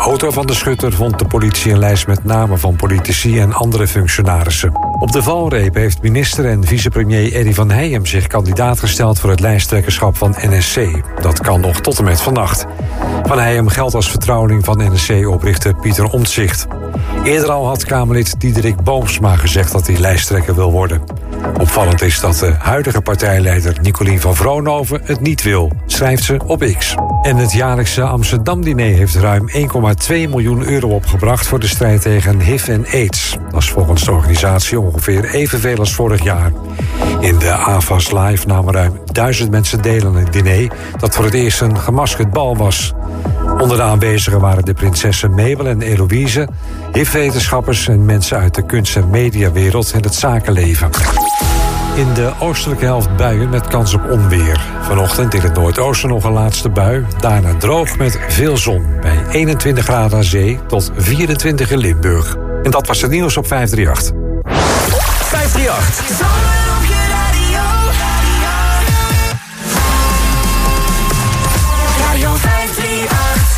auto van de schutter vond de politie een lijst met namen van politici en andere functionarissen. Op de valreep heeft minister en vicepremier Eddy van Heijem zich kandidaat gesteld voor het lijsttrekkerschap van NSC. Dat kan nog tot en met vannacht. Van Heijem geldt als vertrouweling van NSC-oprichter Pieter Omtzigt. Eerder al had Kamerlid Diederik Boomsma gezegd dat hij lijsttrekker wil worden. Opvallend is dat de huidige partijleider Nicolien van Vroonhoven het niet wil, schrijft ze op X. En het jaarlijkse Amsterdam-diner heeft ruim 1,2 miljoen euro opgebracht voor de strijd tegen HIV en AIDS. Dat is volgens de organisatie ongeveer evenveel als vorig jaar. In de AVAS Live namen ruim 1000 mensen deel aan het diner, dat voor het eerst een gemaskerd bal was. Onder de aanwezigen waren de prinsessen Mabel en Eloïse, HIV-wetenschappers en mensen uit de kunst- en mediawereld en het zakenleven. In de oostelijke helft buien met kans op onweer. Vanochtend in het noordoosten nog een laatste bui. Daarna droog met veel zon. Bij 21 graden aan zee tot 24 in Limburg. En dat was het nieuws op 538. 538. Radio 538.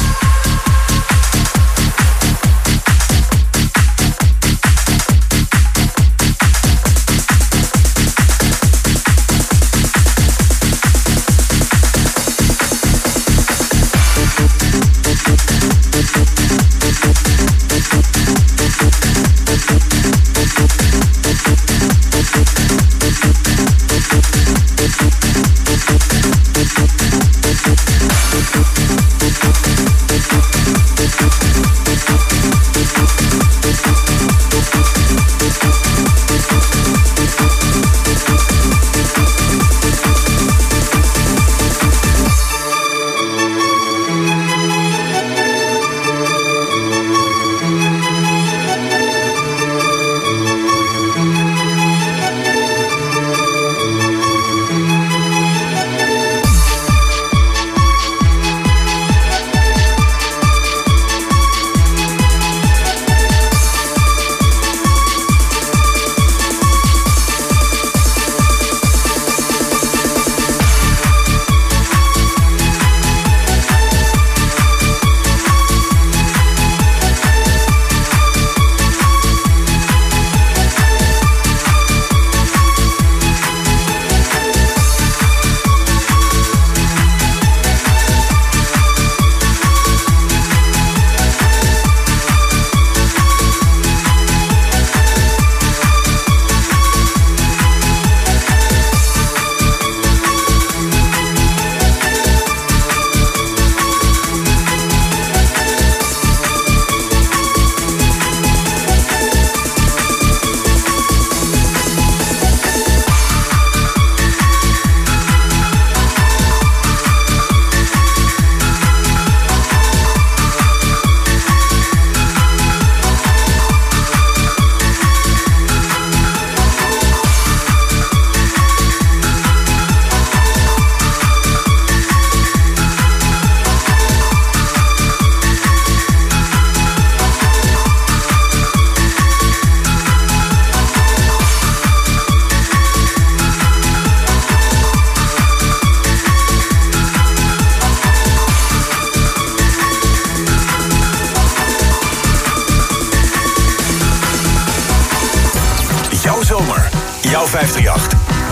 Jouw 538.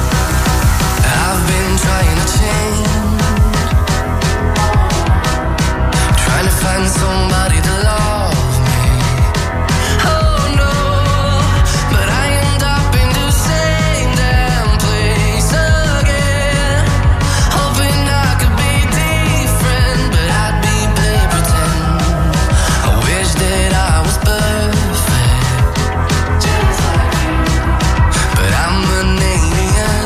I've been trying to change, trying to find somebody to love me. Oh no, but I end up in the same damn place again. Hoping I could be different, but I'd be playing pretend. I wish that I was perfect, just like you, but I'm an alien.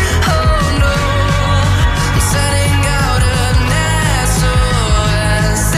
Oh no, I'm setting out a net so as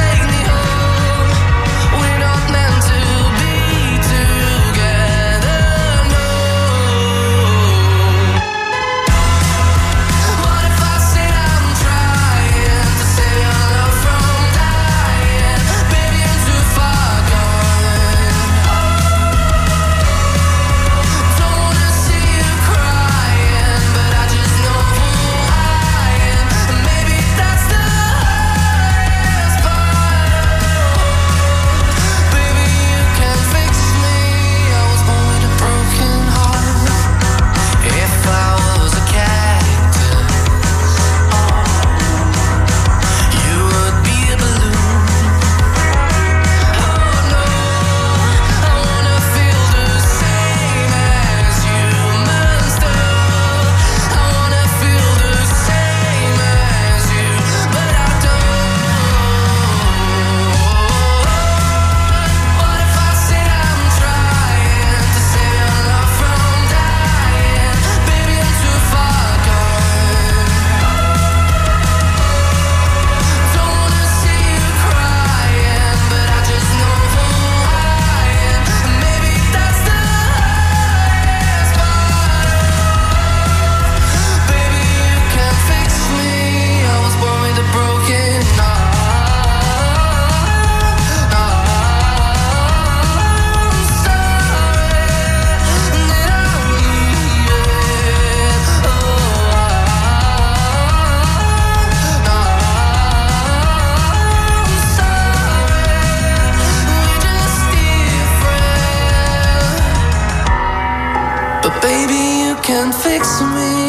can fix me.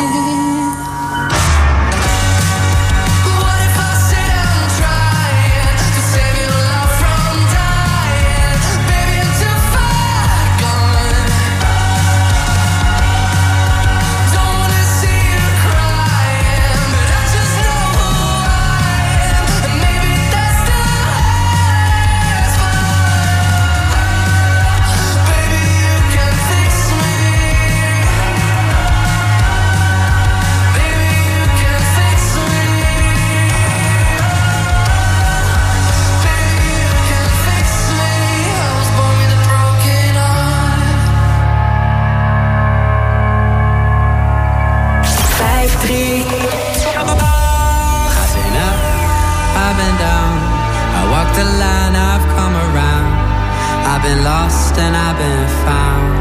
I've been lost and I've been found.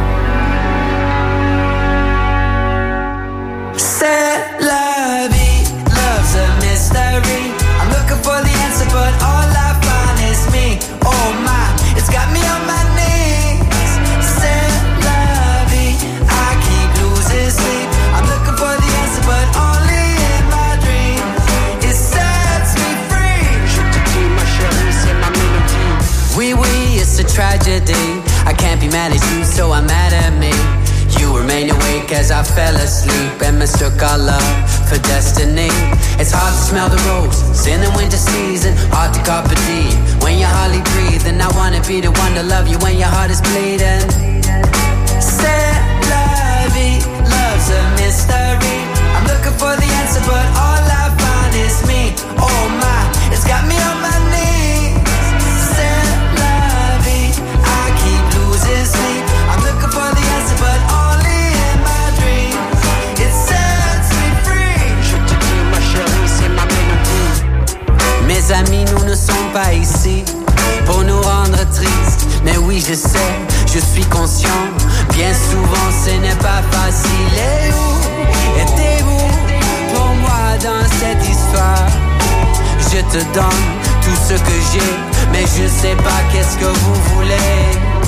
C'est la vie, love's a mystery. I'm looking for the answer, but all I find is me. Oh my, it's got me on my knees. C'est la vie, I keep losing sleep. I'm looking for the answer, but only in my dreams. It sets me free. Je te dis ma chérie, c'est ma mélodie. Oui, oui, it's a tragedy. I can't be mad at you, so I'm mad at me. You remain awake as I fell asleep and mistook our love for destiny. It's hard to smell the roses in the winter season, hard to carpe diem when you're hardly breathing. I wanna be the one to love you when your heart is bleeding. C'est la vie, love's a mystery. I'm looking for the answer, but all I find is me. Oh my, it's got me on my knees. C'est la vie, I keep losing sleep. I'm looking for the answer, but only in my dreams. It sets me free. Je te dis ma chérie, c'est ma mélodie. Mes amis, nous ne sommes pas ici pour nous rendre tristes. Mais oui, je sais, je suis conscient. Bien souvent, ce n'est pas facile. Et où étiez-vous pour moi dans cette histoire? Je te donne tout ce que j'ai, mais je sais pas qu'est-ce que vous voulez.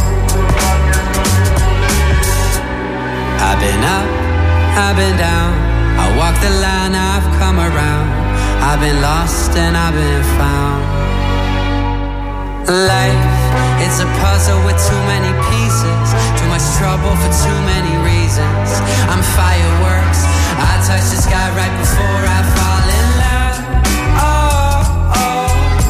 I've been up, I've been down. I walk the line, I've come around. I've been lost and I've been found. Life, it's a puzzle with too many pieces. Too much trouble for too many reasons. I'm fireworks, I touch the sky right before I fall in love. Oh, oh,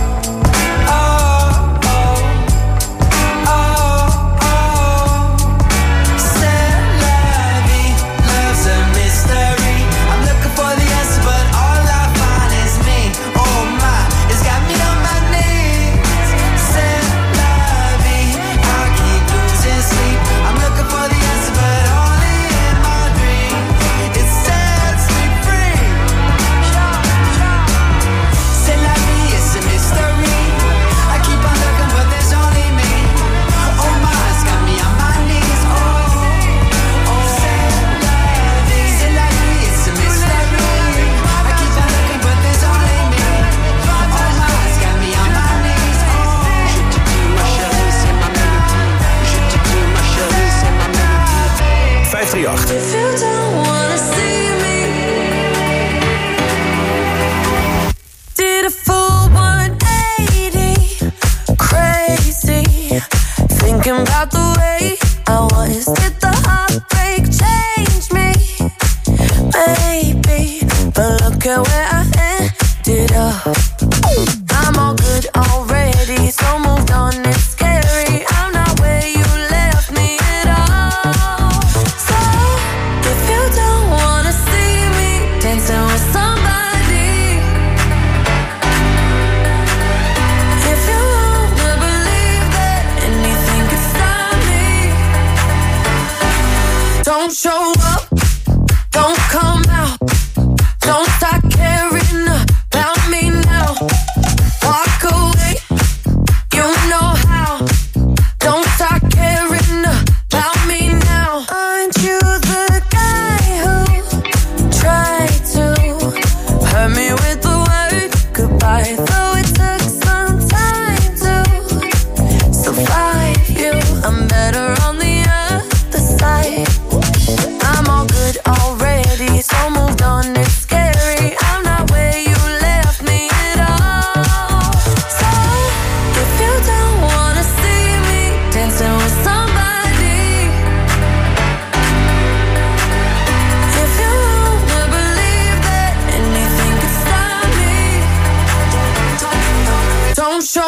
oh, oh, oh, oh. C'est la vie, love's a mystery. I'm looking for the answer, but all I find is me. Oh my, it's got me on my knees. C'est la vie, I keep losing sleep. I'm looking for the answer, but only in my dreams. It sets me free.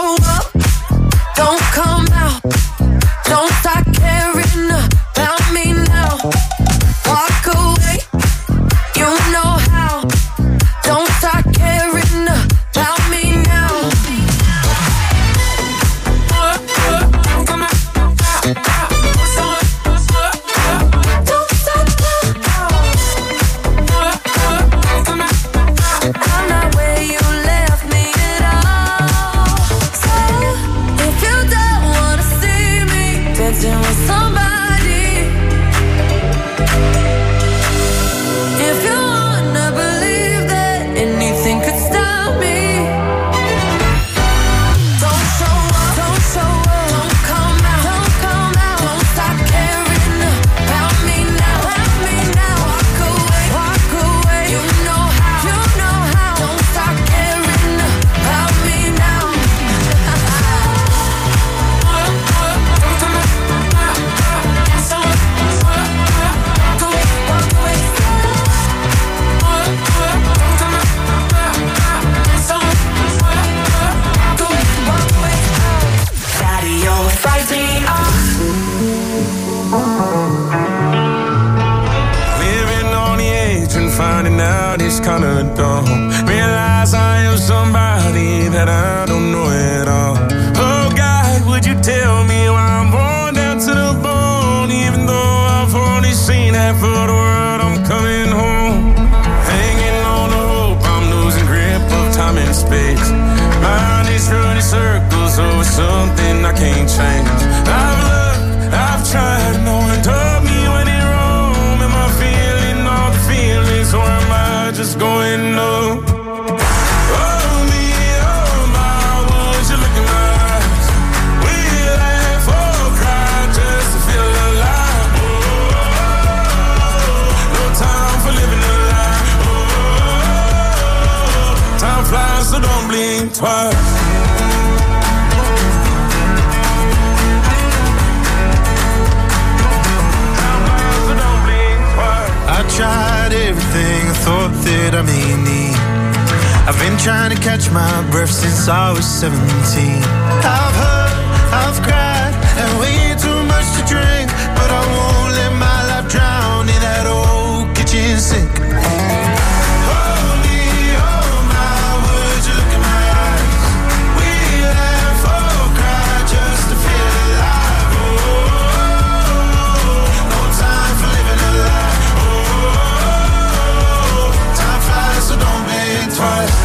show up, don't come out. Don't start caring about me now. Walk away, you know how. Don't start caring about me now. Don't stop now. I'm not where you left me at all. So if you don't wanna see me dancing with somebody, if you wanna believe that anything could stop me, don't show up, don't come out, don't stop caring about me now, walk away, you know how, don't stop caring about me now. Radio 538. Living on the edge and finding out it's kinda dumb. Realize I am somebody that I don't know at all. Oh God, would you tell me why I'm born down to the bone? Even though I've only seen half of the world, I'm coming home. Hanging on the hope, I'm losing grip of time and space. Mind is running circles over something I can't change. I've looked, I've tried, no one told me when it wrong. Am I feeling all the feelings, or am I just going numb? Oh me, oh my, would you look in my eyes? We laugh or cry just to feel alive. Oh, no time for living a lie. Oh, time flies, so don't blink twice. I tried everything I thought that I may need. I've been trying to catch my breath since I was 17. I've hurt, I've cried, and way too much to drink, but I won't let my life drown in that old kitchen sink. Hold me, oh my, would you look in my eyes? We laugh or cry just to feel alive. Oh, no time for living a lie. So don't blink twice.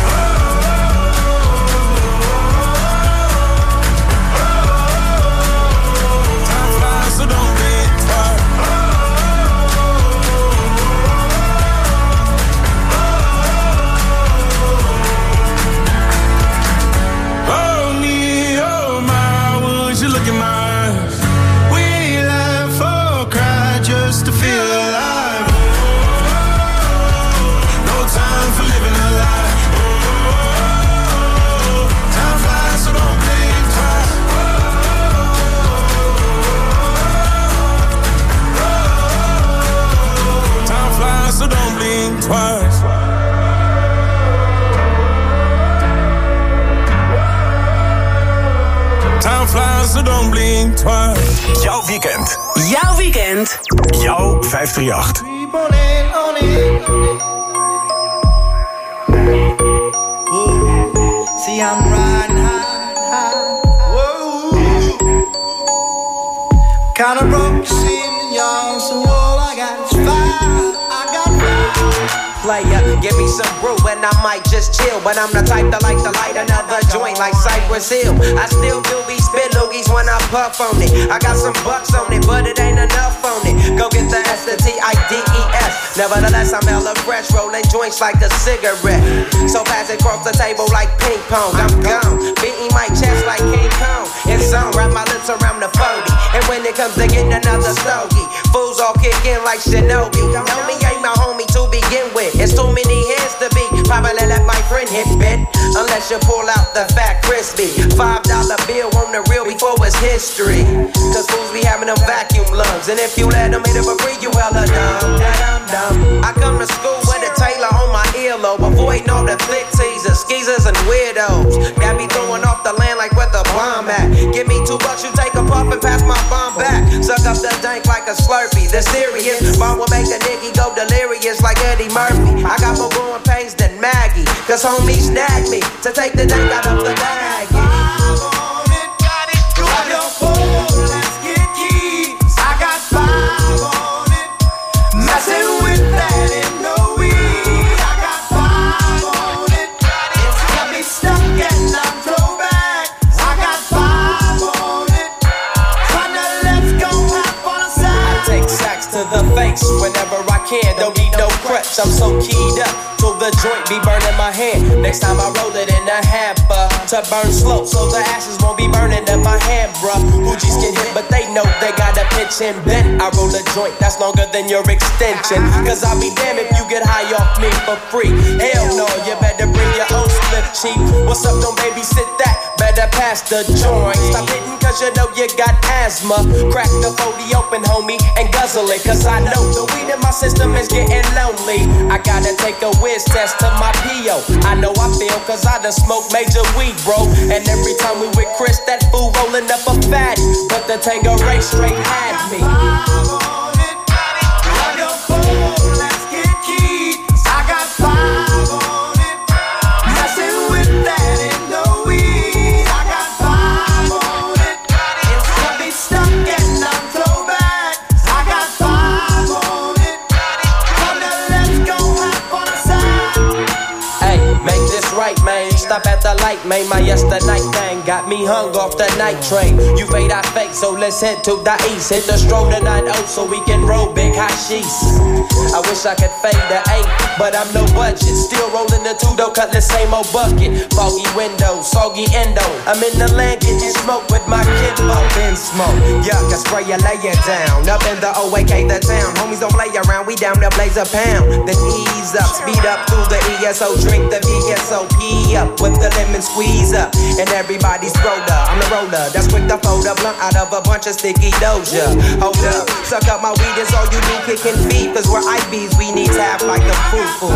Time flies, so don't blink twice. Oh me, oh my, would you look in my eyes? We laugh or cry just to feel alive. Time for living a lie. Oh, time flies, so don't blink twice. Time flies, so don't blink twice. Time flies, so don't blink twice. Jouw weekend. Jouw weekend. Jouw 538. Keep on it. See, I'm riding high. Whoa. Kinda broke, you see me, young, so all I got is fire. I got fire. Player, give me some brew and I might just chill. But I'm the type that like to light another joint like Cypress Hill. I still do be spit loogies when I puff on it. I got some bucks on it, but it ain't enough on it. Go get the S, the T-I-D-E-S. Nevertheless, I'm hella fresh, rolling joints like a cigarette. So pass it across the table like ping pong. I'm gone, beating my chest like King Kong. And some wrap my lips around the 40. And when it comes to getting another stogie, fools all kick in like Shinobi. Know me ain't my homie to begin with. It's too many hands to be. Probably let my friend hit bit. Unless you pull out the fat crispy $5 bill on the real before it's history. Cause fools be having them vacuum lungs. And if you let them hit it for free, you hella dumb. I come to school with a Taylor on my earlobe. Avoiding all the flick teasers, skeezers, and weirdos. Got me throwing off the land like where the a Slurpee. The serious bomb will make a nigga go delirious like Eddie Murphy. I got more growing pains than Maggie, cause homies snagged me to take the dank out of the bag. Whenever I can, don't need no crutch. I'm so keyed up till the joint be burning my hand. Next time I roll it in a hamper to burn slow, so the ashes won't be burning in my hand, bruh. Hoogies get hit, but they know they gotta pitch and bend. I roll a joint that's longer than your extension, cause I'll be damned if you get high off me for free. Hell no, you better bring your own slip cheap. What's up, don't babysit that? Better pass the joint. Stop hitting cause you know you got asthma. Crack the 40 open, homie, and guzzle it, cause I know the weed in my system is getting lonely. I gotta take a whiz test to my P.O. I know I feel cause I done smoked major weed, bro. And every time we with Chris, that fool rolling up a fatty. But the Tango Ray straight had me. Stop at the light, man, my yesternight thing got me hung off the night train. You fade, I fake, so let's head to the east. Hit the stroll to 9-0 so we can roll big hot sheets. I wish I could fade the 8, but I'm no budget. Still rolling the 2 though, cut the same old bucket. Foggy windows, soggy endo. I'm in the land getting smoke with my kidbo. Been smoke, yuck, I spray you, lay it down. Up in the OAK, the town. Homies don't play around, we down to blaze a pound. Then ease up, speed up through the ESO. Drink the VSOP up with the lemon squeeze up. And everybody's roller, I'm the roller that's quick to fold a blunt out of a bunch of sticky doja. Hold up, suck up my weed, is all you do, kicking feet. Cause we're IBs, we need tap like a foo-foo.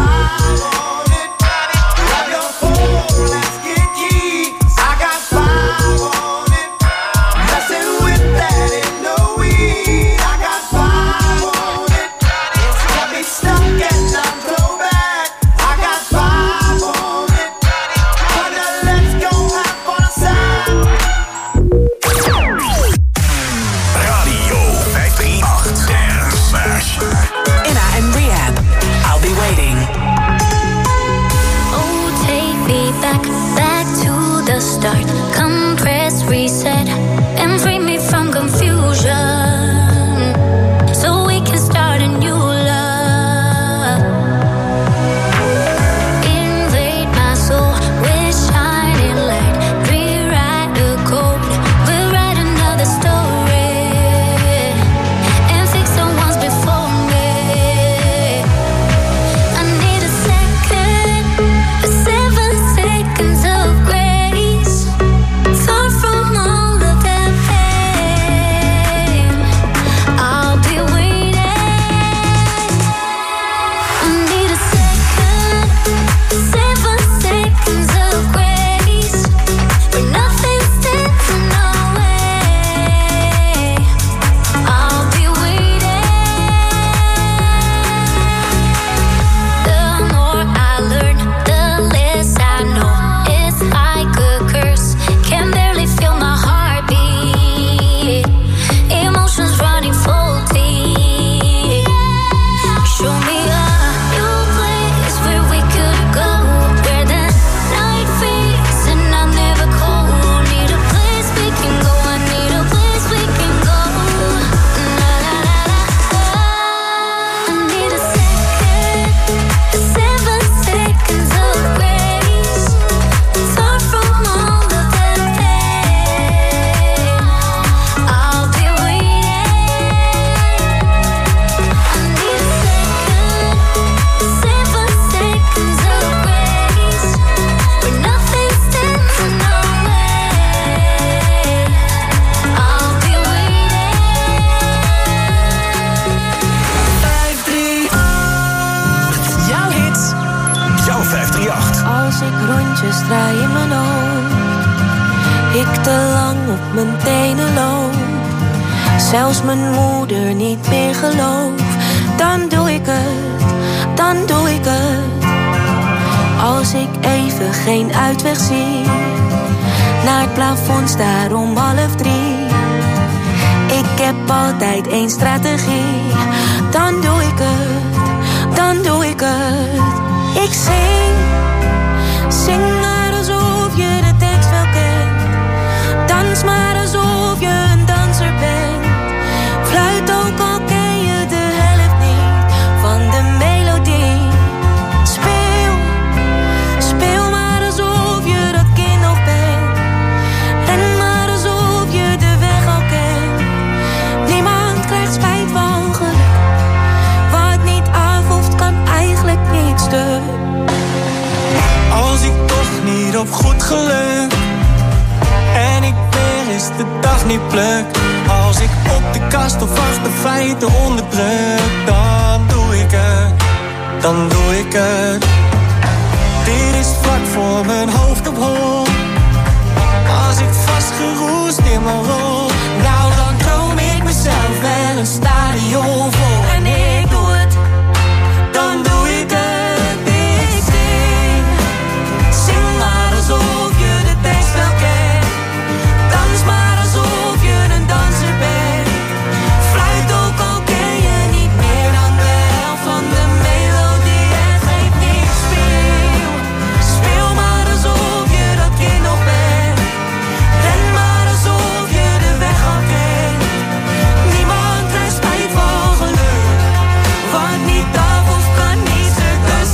Ik te lang op mijn tenen loop, zelfs mijn moeder niet meer gelooft, dan doe ik het, dan doe ik het. Als ik even geen uitweg zie, naar het plafond staar om 2:30. Ik heb altijd één strategie, dan doe ik het, dan doe ik het. Ik zing maar alsof je de tekst wel kent. Dans maar alsof je een danser bent. Fluit ook al ken je de helft niet van de melodie. Speel maar alsof je dat kind nog bent. Ren maar alsof je de weg al kent. Niemand krijgt spijt van geluk. Wat niet afhoeft kan eigenlijk niet stuk. Als ik toch niet op goed geluk en ik weer eens de dag niet pluk. Als ik op de kast of achter feiten onderdruk, dan doe ik het, dan doe ik het. Dit is vlak voor mijn hoofd op hol. Als ik vastgeroest in mijn rol, nou dan droom ik mezelf wel een stadion vol. En ik doe het, dan doe ik het. Zing maar alsof je de tekst wel kent. Dans maar alsof je een danser bent. Fluit ook al ken je niet meer dan de helft van de melodie. Het geeft niks, speel maar alsof je dat kind nog bent. Ren maar alsof je de weg al kent. Niemand krijgt spijt van geluk. Wat niet af of kan niet stuk, dus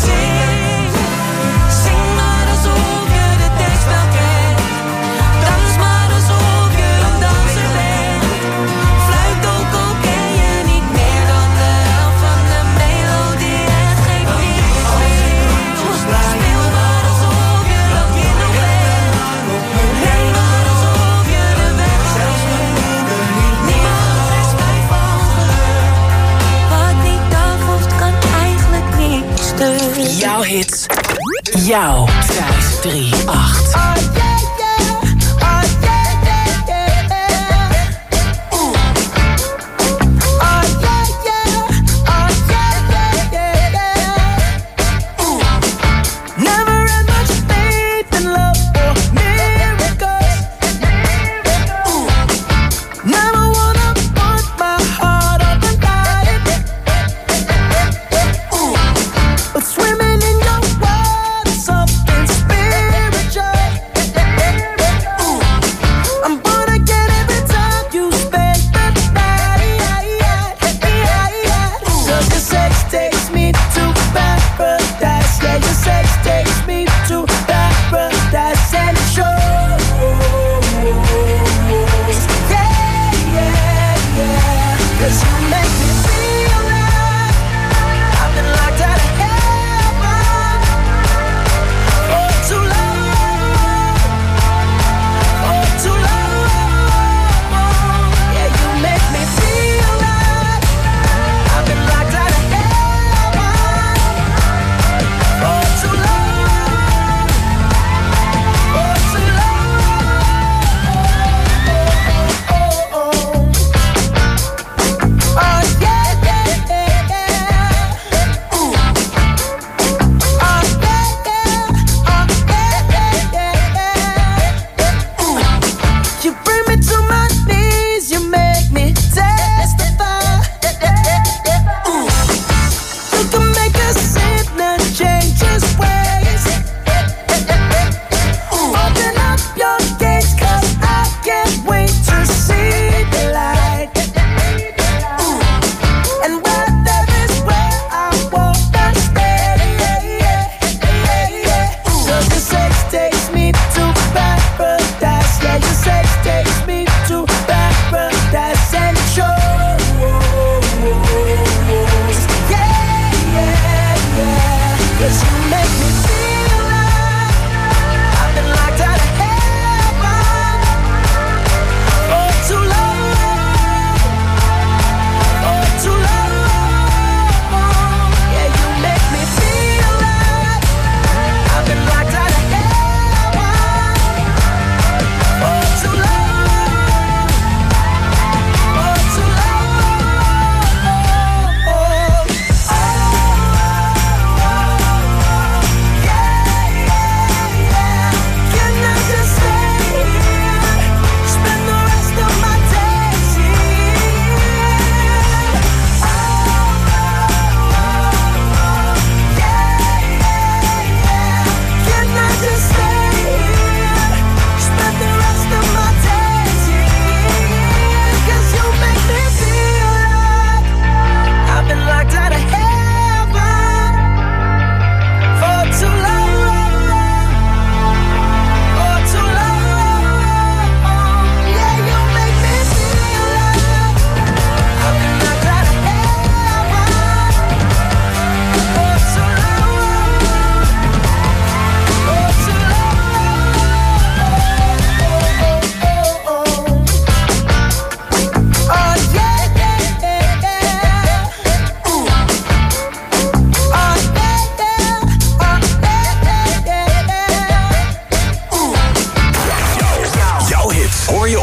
zing maar alsof je de tekst wel kent. Dans maar alsof je een danser bent. Fluit ook al ken je niet meer dan de helft van de melodie. Het geeft niks, speel maar alsof je dat kind nog bent. Ren maar alsof je de weg al kent. Niemand krijgt spijt van geluk. Wat niet af hoeft kan eigenlijk niet stuk. Jouw hits, jouw 538. Never had much faith in love or miracles. Never wanna put my heart on the line. But swimming in your water, something spiritual.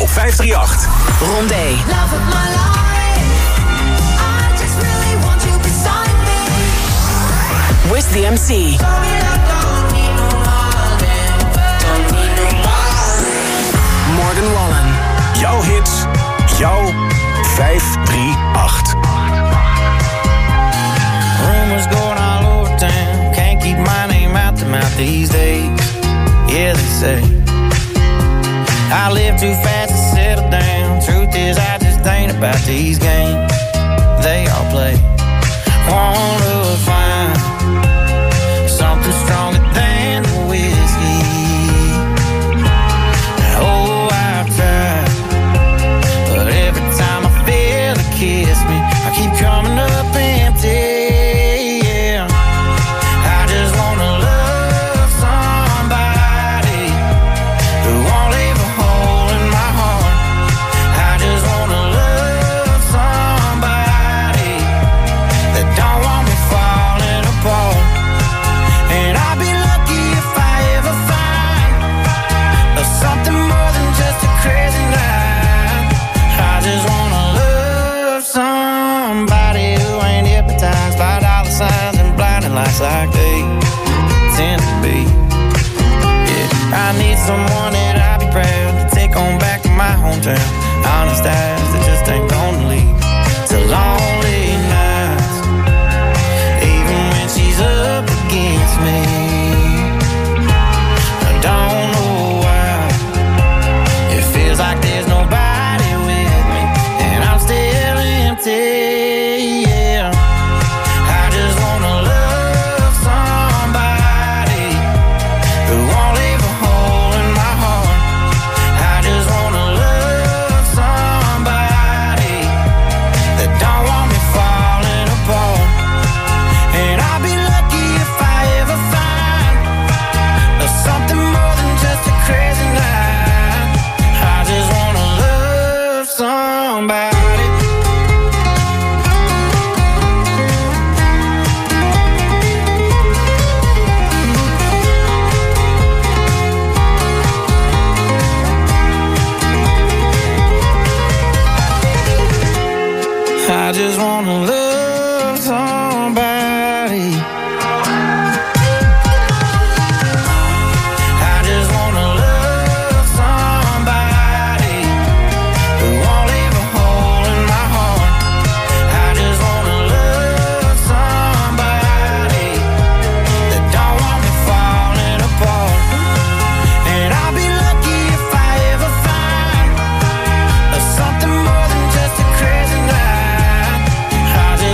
Jouw 538. Rondé. Love of my life. I just really want you beside me. Wiz the MC. Morgan Wallen. Jouw hits, jouw 538. Rumors going all over town. Can't keep my name out the mouth these days. Yeah, they say I live too fast to settle down. Truth is, I just ain't about these games they all play. Want to find something stronger than the whiskey. Oh, I've tried, but every time I feel it kiss me, I keep coming up empty. Yeah, I just wanna love somebody who won't leave a hole in my heart. I just wanna love somebody that don't want me falling apart. And I'll be lucky if I ever find something more than just a crazy night. I just wanna love somebody who ain't hypnotized by dollar signs and blinding lights like they tend to be. Yeah, I need someone that I'll be proud to take on back to my hometown. Honest eyes that just ain't gonna lead to lonely nights, even when she's up against me. I don't know why it feels like there's nobody with me, and I'm still empty. Yeah, I just wanna love somebody who won't leave a hole in my heart. I just wanna love somebody that don't want me falling apart. And I'll be lucky if I ever find something more than just a crazy night. I just wanna love somebody. I just wanna love somebody. I just wanna love somebody who won't leave a hole in my heart. I just wanna love somebody that don't want me falling apart. And I'll be lucky if I ever find something more than just a crazy night. I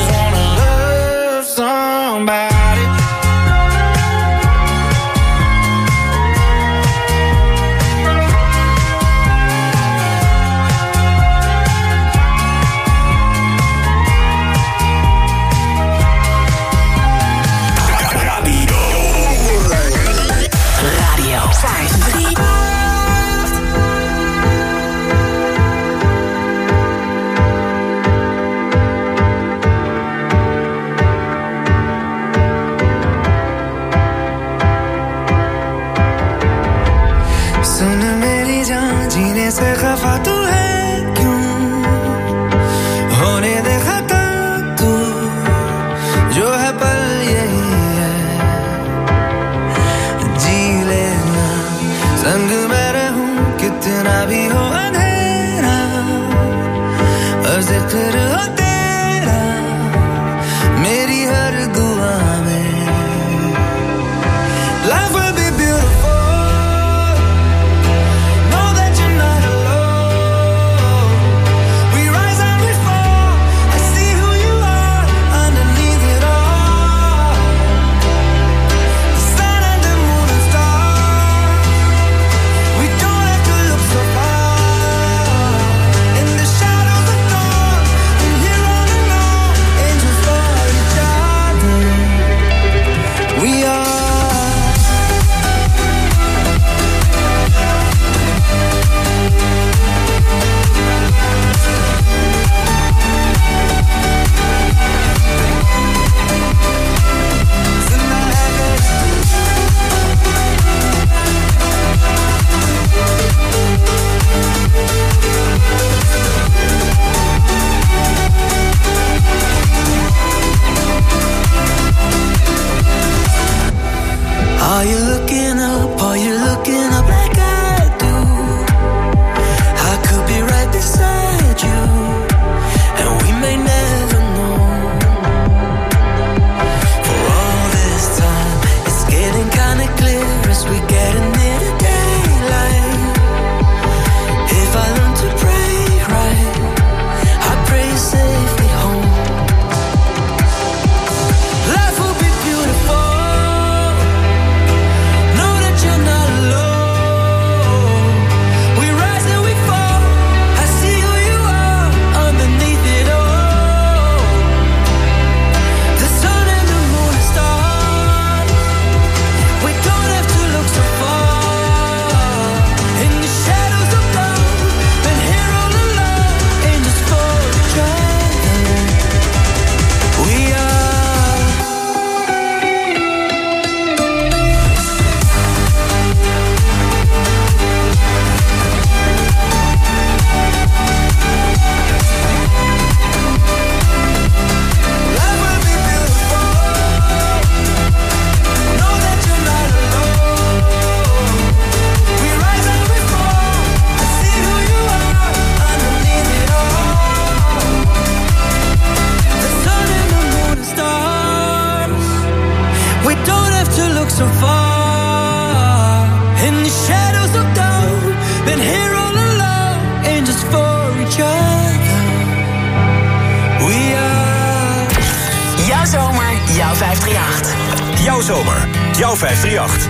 so far in the shadows of dawn. Been here all alone and just for each other. We are. Jouw zomer, jouw 538. Jouw zomer, jouw 538.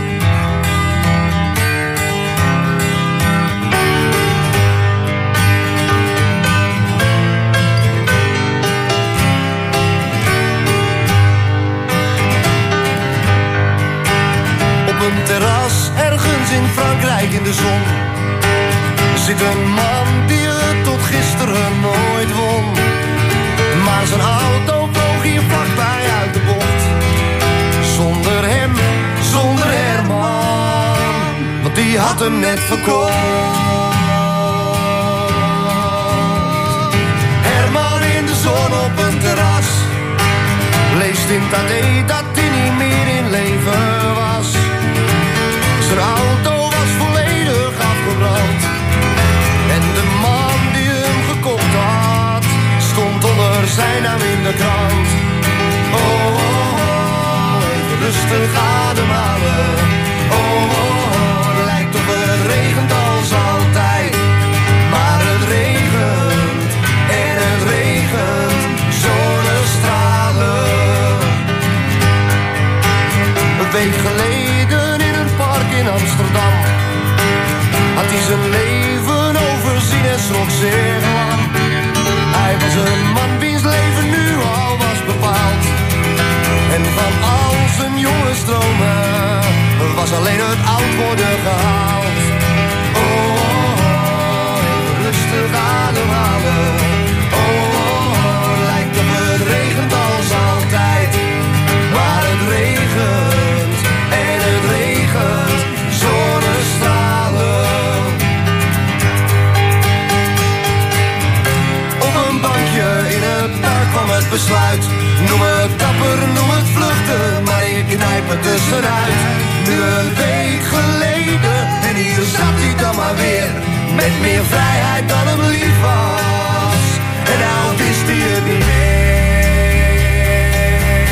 Een terras ergens in Frankrijk in de zon zit een man die het tot gisteren nooit won. Maar zijn auto vloog hier vlakbij uit de bocht. Zonder hem, zonder Herman, want die had hem net verkocht. Herman in de zon op een terras leest in het AD dat hij niet meer in leven was. Zijn auto was volledig afgebrand. En de man die hem gekocht had stond onder zijn naam in de krant. Oh, oh, oh, even rustig ademhalen. Oh, oh, oh, lijkt of het regent als altijd. Maar het regent en het regent, zonnestralen. Een week geleden in Amsterdam had hij zijn leven overzien en schrok zeer lang. Hij was een man wiens leven nu al was bepaald. En van al zijn jonge stromen was alleen het oud worden gehaald. Oh, oh, oh, rustig ademhalen. Oh, oh, oh, lijkt op het regent als altijd. Maar het regent en het regent, zonnestralen. Op een bankje in het park kwam het besluit. Noem het dapper, noem het vluchten, maar ik knijp het tussenuit. Nu een week geleden en hier zat hij dan maar weer. Met meer vrijheid dan hem lief was. En nou wist hij het niet meer.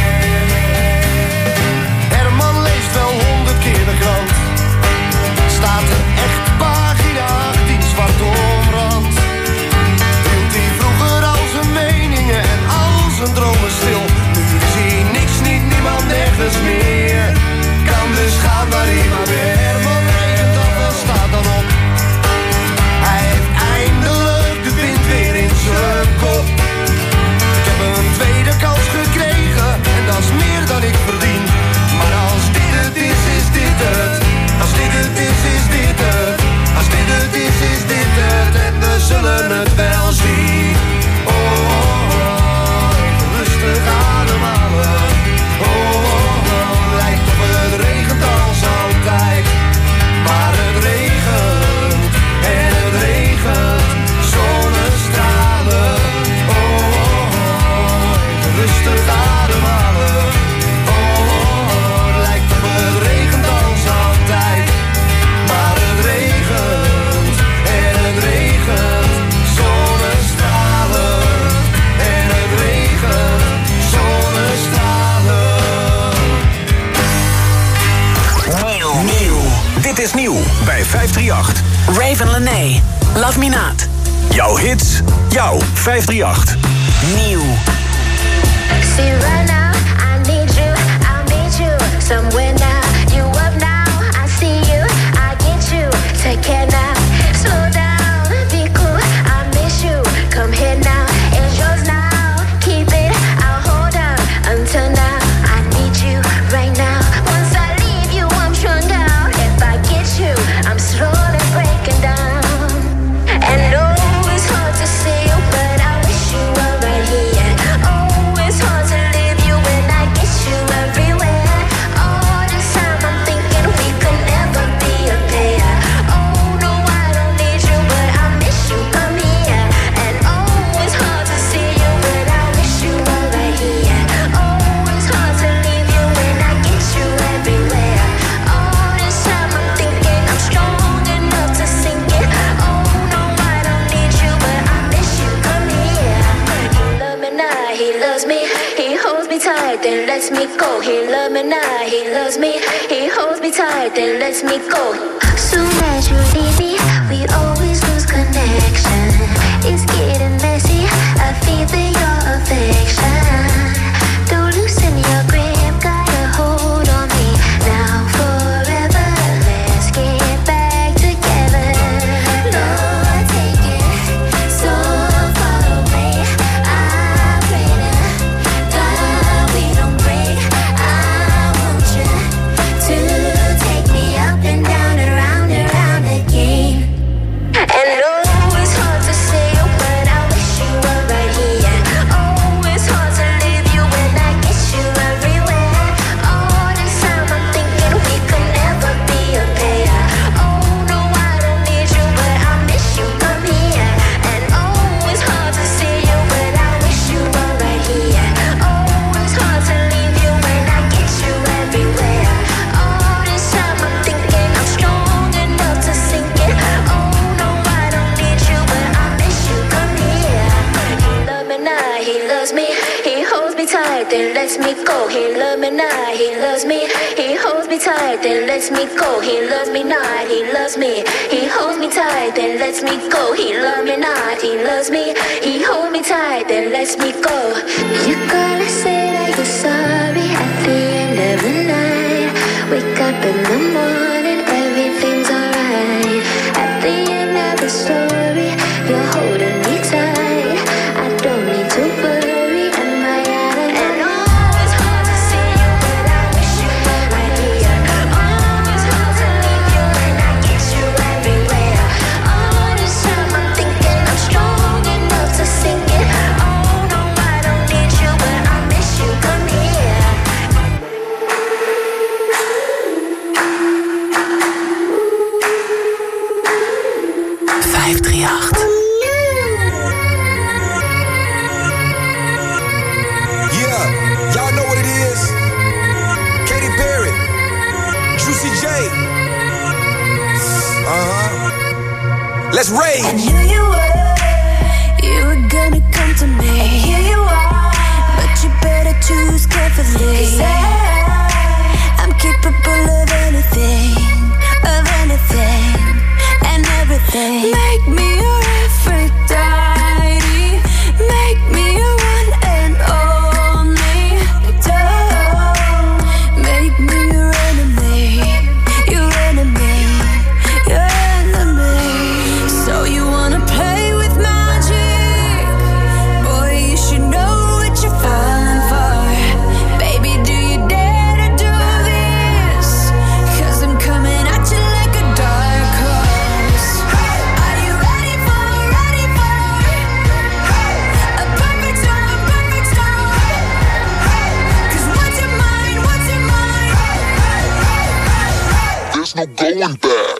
Herman leest wel 100 keer de krant. Staat er echt pagina 18 zwart omrand. Hield hij vroeger al zijn meningen en al zijn dromen stil. Nu zie hij niks, niet niemand, nergens meer. Kan dus gaan waar hij maar weer. Herman regent af en staat dan op. Hij heeft eindelijk de wind weer in zijn kop. Ik heb een tweede kans gekregen en dat is meer dan ik verdien. Maar als dit het is, is dit het. Als dit het is, is dit het. Als dit het is dit het. En we zullen het wel zien. Oh, oh, oh, even rustig ademhalen. Oh, oh, oh, lijkt op het regent als altijd. Maar het regent en het regent, zonnestralen. Oh, oh, oh, even rustig ademhalen. Oh, oh, oh, lijkt op het regent als altijd. Maar het regent en het regent, zonnestralen. En het regent, zonnestralen. Nieuw. Dit is nieuw bij 538. Raven Lené, Love Me Not. Jouw hits, jouw 538. Nieuw. See right now, I need you, I'll meet you somewhere now. You up now, I see you, I get you. Take care now, slow down, be cool, I miss you. Come here now, it's yours now. Keep it, I'll hold on until now. I need you right now. Once I leave you, I'm strung out. If I get you, I'm slowly breaking down. And no, it's hard to see you, but I wish you were right here. Oh, it's hard to leave you then lets me go. He loves me now, he loves me. He holds me tight, then lets me go. Soon as you leave me, we always lose connection. It's getting messy, I feel your affection. Don't loosen your grip, got a hold on me. Now forever, let's get back together. Lord, take it so far away. I pray that God, we don't break. I want you to take me up and down, around again. And oh, it's hard to say, but I wish you were right here. Oh, it's hard to leave you when I get you everywhere. All this time I'm thinking we could never be a pair. Oh no, I don't need you, but I miss you, come here. And oh, it's hard to see you, but I wish you were right here. Oh, it's hard to leave you when I get you everywhere. All this time I'm thinking I'm strong enough to sink it. Oh no, I don't need you, but I miss you, come here. He loves me now, he loves me. He holds me tight, then lets me go. He loves me now, he loves me. He holds me tight, then lets me go. He loves me not, he loves me. He holds me tight, then lets me go. He loves me not, he loves me. He holds me tight, then lets me go. You gotta say that you're sorry at the end of the night. Wake up in the morning, everything's alright. At the end of the story, you're holding me tight. I don't need to worry, am I out of line? And oh, it's hard to see you, but I wish you were right here. Oh, it's hard to leave you when I get you everywhere. All this time I'm thinking I'm strong enough to sink it. Oh no, I don't need you, but I miss you, come here. 538. Yeah, y'all know what it is. Katy Perry, Juicy J. Let's rage. And here you were gonna come to me. And here you are, but you better choose carefully. 'Cause I'm capable of anything, and everything. Make me your Aphrodite, make me your one and only. Don't make me your enemy, your enemy, your enemy. So you wanna play with magic? Boy, you should know what you're falling for. Baby, do you dare to do this? 'Cause I'm coming at you like a dark horse. Are you ready for a perfect storm, perfect storm? 'Cause what's in mind, what's in mind? There's no going back.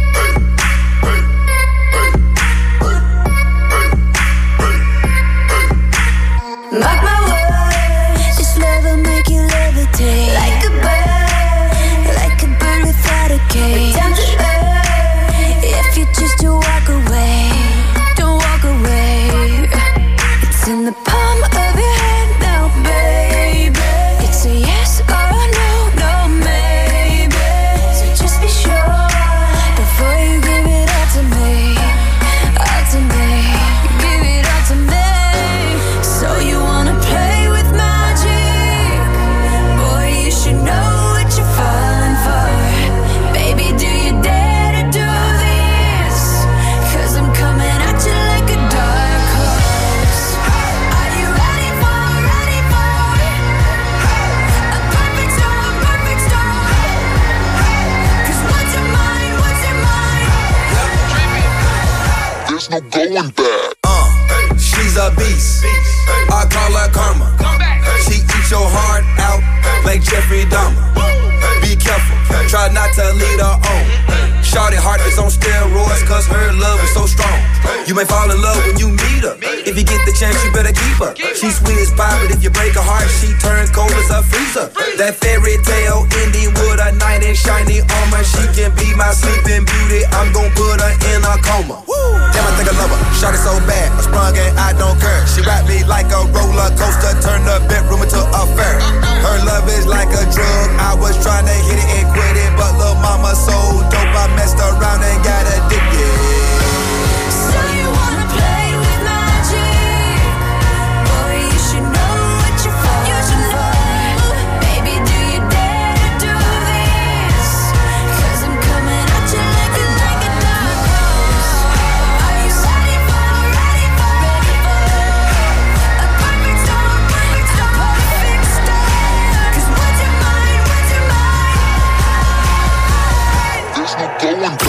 Mark my words, this love will make you levitate like a bird without a cage. Down to earth, if you choose to walk away, don't walk away. It's in the palm of your hand now, baby. It's a yes or a no, no maybe. So just be sure before you give it all to me, all to me. Give it all to me. So you wanna play with magic? Boy, you should know what you're falling for. Baby, do you dare to do this? 'Cause I'm coming at you like a dark horse. Are you ready for a perfect storm, perfect storm? 'Cause what's in mind, what's in mind? There's no going back. She's a beast. I call her karma. She eats your heart out like Jeffrey Dahmer. Be careful, try not to lead her on. Shawty heart is on steroids, 'cause her love is so strong. You may fall in love when you meet her. If you get the chance, you better keep her. She's sweet as pie, but if you break her heart, she turns cold as a freezer. That fairy tale ending with a knight in shiny armor. She can be my sleeping beauty. I'm gon' put her in a coma. Damn, I think I love her. Shawty so bad, I sprung and I don't care. She ride me like a roller coaster, turn the bedroom into a fair. Her love is like a drug. I was trying to hit it and quit it, but lil' mama so dope, I messed around and got addicted. So you wanna play with magic? Boy, you should know what you're for. Baby, do you dare to do this? 'Cause I'm coming at you like a dark rose. Are you ready for a perfect storm, perfect storm? 'Cause what's your mind? There's no going back.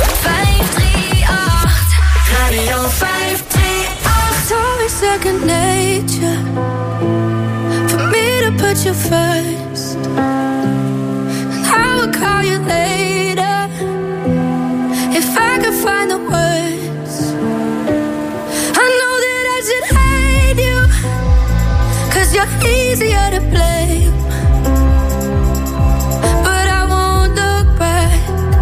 538 Radio 538. Always second nature for me to put you first. And I will call you later if I could find the words. I know that I should hate you 'cause you're easier to blame. But I won't look back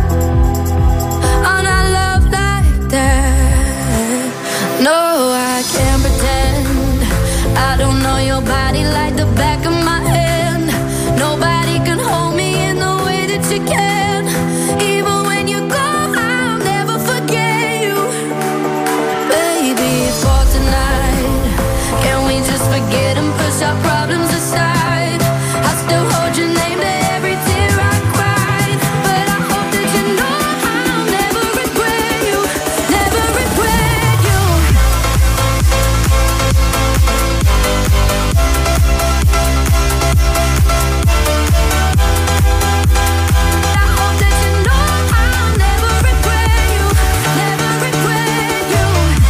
on our love like that. No, I can't pretend I don't know your body like the back of my hand. Nobody can hold me in the way that you can. Even when you go, I'll never forget you. Baby, for tonight, can we just forget and push our problems aside? I still hold your name to every tear I cried. But I hope that you know I'll never regret you. Never regret you. I hope that you know I'll never regret you. Never regret you.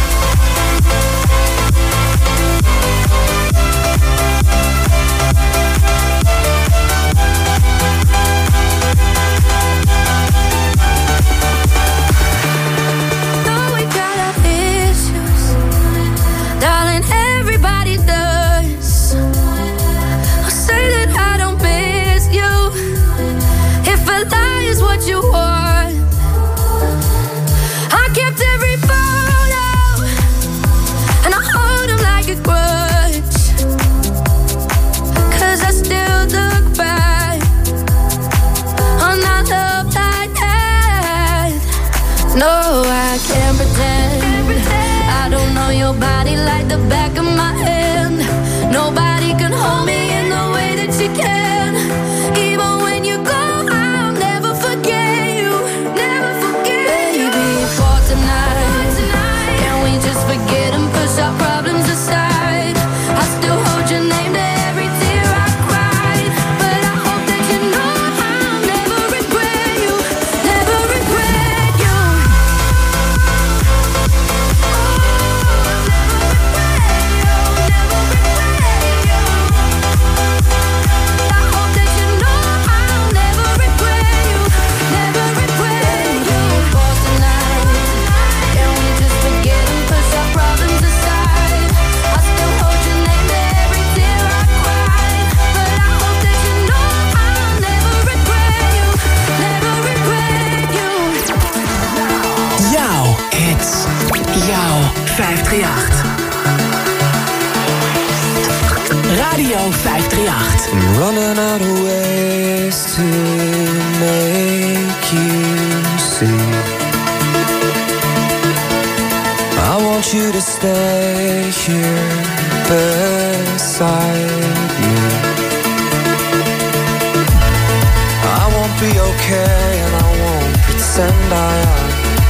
Though we got our issues, darling, everybody does. I'll say that I don't miss you. If a lie is what you want, I kept every photo and I hold them like a grudge. 'Cause I still look back on our love like that. No, I can't pretend I don't know your body like the back of my hand. Nobody can hold me in the way that you can. Even when you go, I'll never forget you. Never forget. Baby, for tonight, can we just forget and push our problems aside? I still hold your name to every tear I cried. But I hope that you know I'll never regret you. Never regret you. I hope that you know I'll never regret you. Never regret you. For tonight, can we just forget and push our problems aside? I still hold your name to every tear I cried. But I hope that you know I'll never regret you. Never regret you. Jouw hits. Jouw 538. Radio 538. I'm running out of ways to make you see. I want you to stay here beside me. I won't be okay and I won't pretend I am.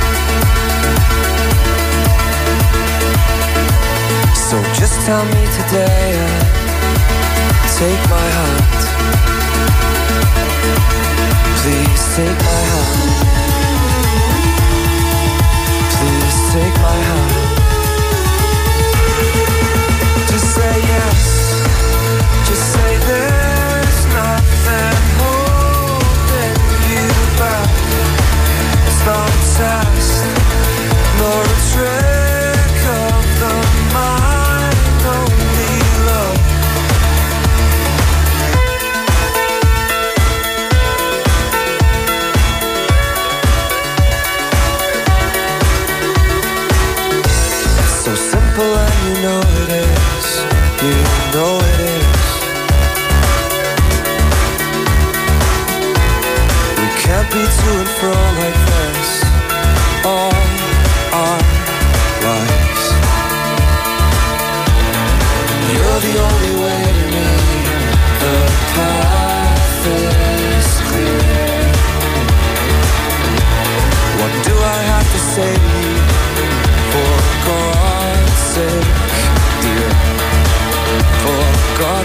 So just tell me today and take my hand. Please take my hand. Please take my hand. Just say yes. Just say there's nothing holding you back. It's not a test, nor a trick of the mind, only love. So simple and you know it is. You know it is.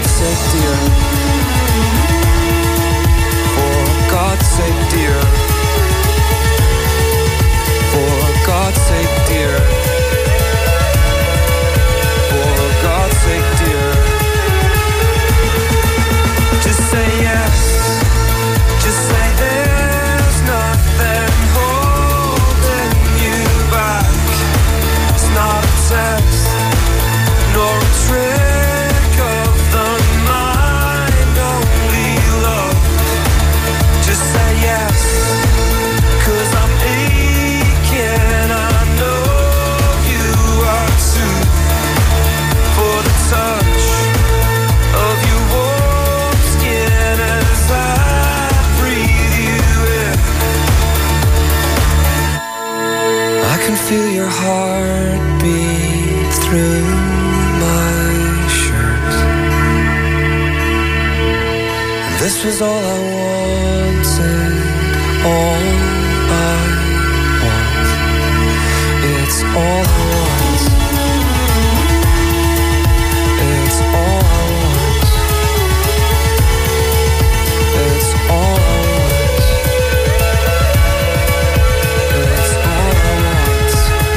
God's sake, dear. For God's sake, dear. For God's sake, dear. For God's sake, dear. Just say yes. Just say there's nothing holding you back. It's not a test, nor a trick of the mind, only love. Just say yes, 'cause I'm aching, I know you are too. For the touch of your warm skin as I breathe you in. I can feel your heartbeat through my shirt. And this was all I wanted, all I want. It's all I want. It's all I want. It's all I want. It's all I want.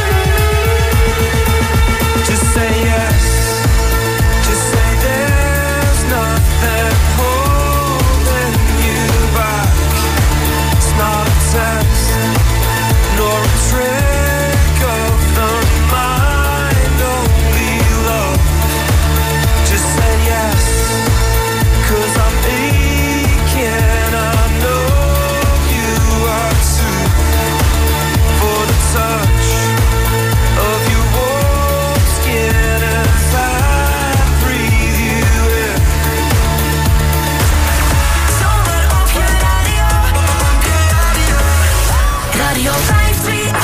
Just say yes. Just say there's nothing holding you back. It's not a test, nor a trick of the mind, only love. Just say yes, 'cause I'm aching, I know you are too. For the touch of your warm skin as I breathe you in. Radio 538.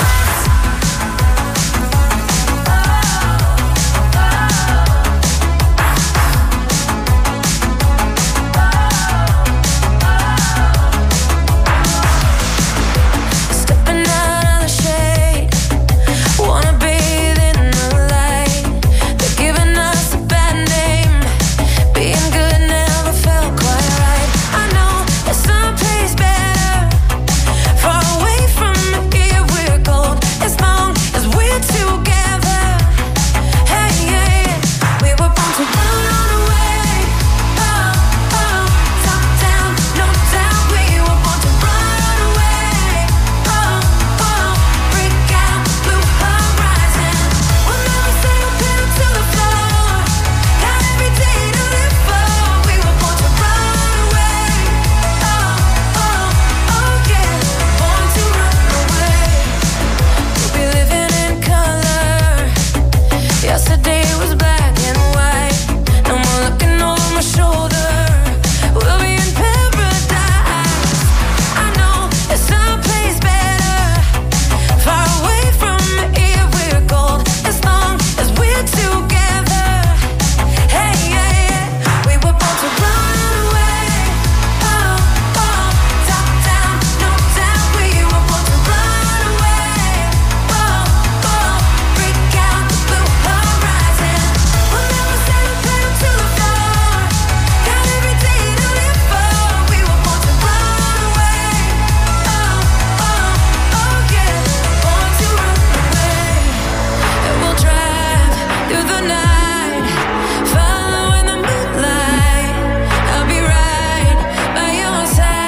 Stepping out of the shade, wanna bathe in the light. They're giving us a bad name. Being good never felt quite right. I know there's someplace better, far away from here. We're gold as long as we're together. Hey, yeah, we were born to run away. Oh, oh, top down, no doubt. We were born to run away. Oh, oh, break out, blue horizon. We'll never settle down to the floor. Got every day to live for. We were born to run away. Oh, oh, oh yeah, born to run away. We'll be living in color. Yesterday was black and white. No more looking over my shoulder. We'll be in paradise. I know there's someplace better, far away from here. We're gold as long as we're together. Hey, yeah, yeah, we were born to run away. Oh, oh, top down, no doubt. We were born to run away. Oh, oh, break out the blue horizon. We'll never settle down to the floor. Got every day to live for. We were born to run away. Oh, oh, oh yeah, born to run away. And we'll drive through the night, following the moonlight. I'll be right by your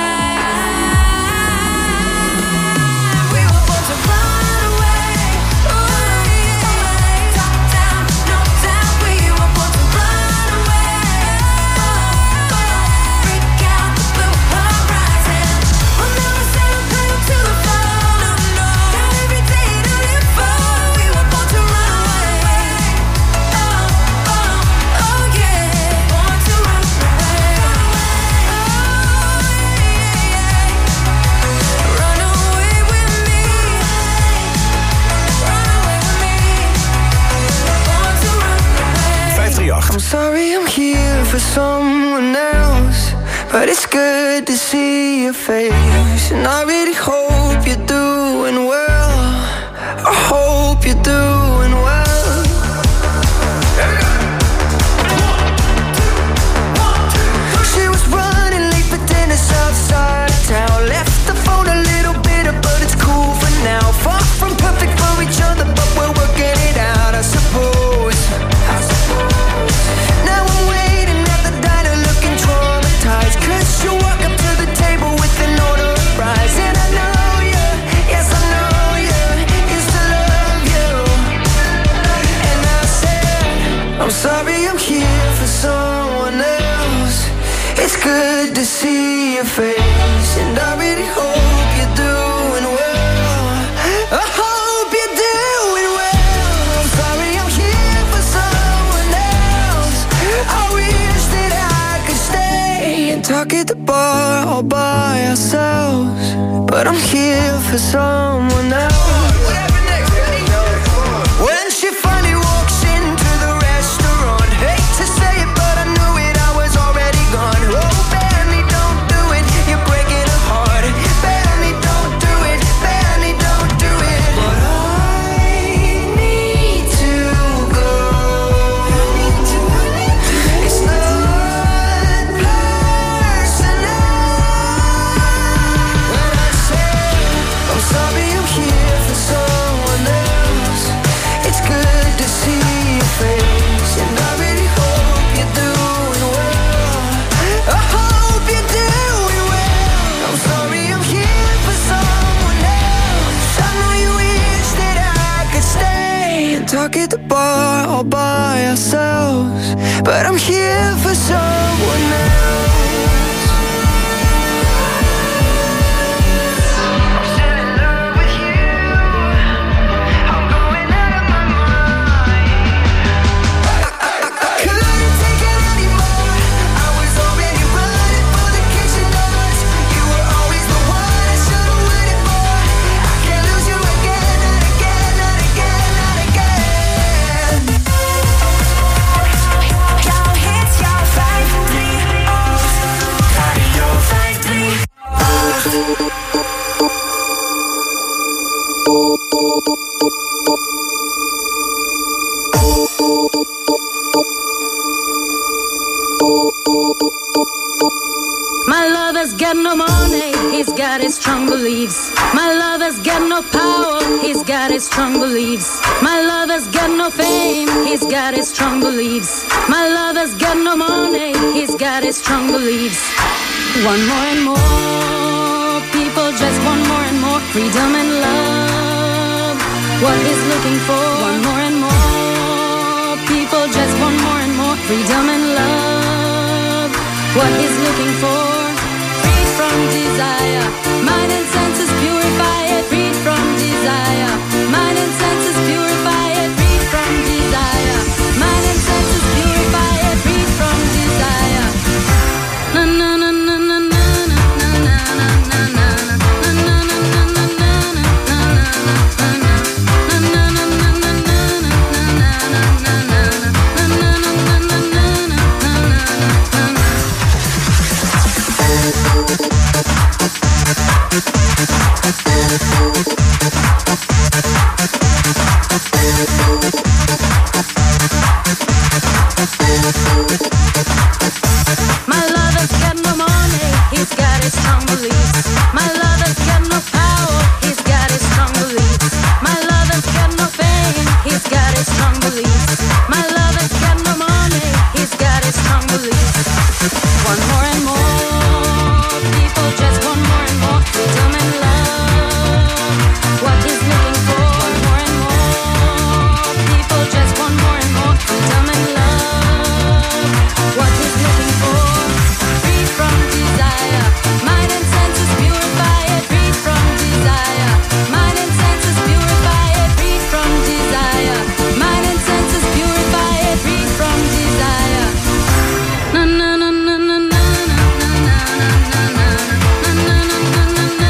side. We were born to run away. Oh yeah, top down, no doubt. We were born to run away. Oh, break out the blue horizon. We'll never settle down to the floor. No, got every day to live for. We were born to run away. Oh, oh, oh yeah, born to run away. Oh yeah, run away with me. Run away with me. Born to run away. 538. I'm sorry I'm here for someone else, but it's good to see your face. And I really hope you're doing well. I hope you're doing well. I'm sorry I'm here for someone else. It's good to see your face, and I really hope you're doing well. I hope you're doing well. I'm sorry I'm here for someone else. I wish that I could stay and talk at the bar all by ourselves, but I'm here for someone else. When she finally walks into the restaurant, hate to say it, but I knew it, I was already gone. Oh, Benny, don't do it, you're breaking her heart. Benny, don't do it, Benny, don't do it. But I need to go. It's not personal. When I say I'm sorry I'm here for someone else, it's good to see your face, and I really hope you're doing well. I hope you're doing well. I'm sorry I'm here for someone else. I know you wish that I could stay and talk at the bar all by ourselves, but I'm here for someone else. I'm still in love with you. I'm going out of my mind. I couldn't take it anymore. I was already running for the kitchen doors. You were always the one I should have waited for. I can't lose you again, not again, not again, not again. Jouw hits, jouw 538. Radio 538. My lover's got no money, he's got his strong beliefs. My lover's got no power, he's got his strong beliefs. My lover's got no fame, he's got his strong beliefs. My lover's got no money, he's got his strong beliefs. One more and more, people just want more and more freedom and love. What he's looking for, one more and more, people just want more and more freedom and love. What he's looking for, freed from desire, mind and senses purify it, freed from desire, mind and senses purify it, freed from desire, mind and senses purify it, freed from desire. Na na na na na na na na na na na na na My lover's got no money, he's got his strong beliefs. My lover's got no power, he's got his strong beliefs. My lover's got no fame, he's got his strong beliefs. My lover's got no money, he's got his strong beliefs. One more and more,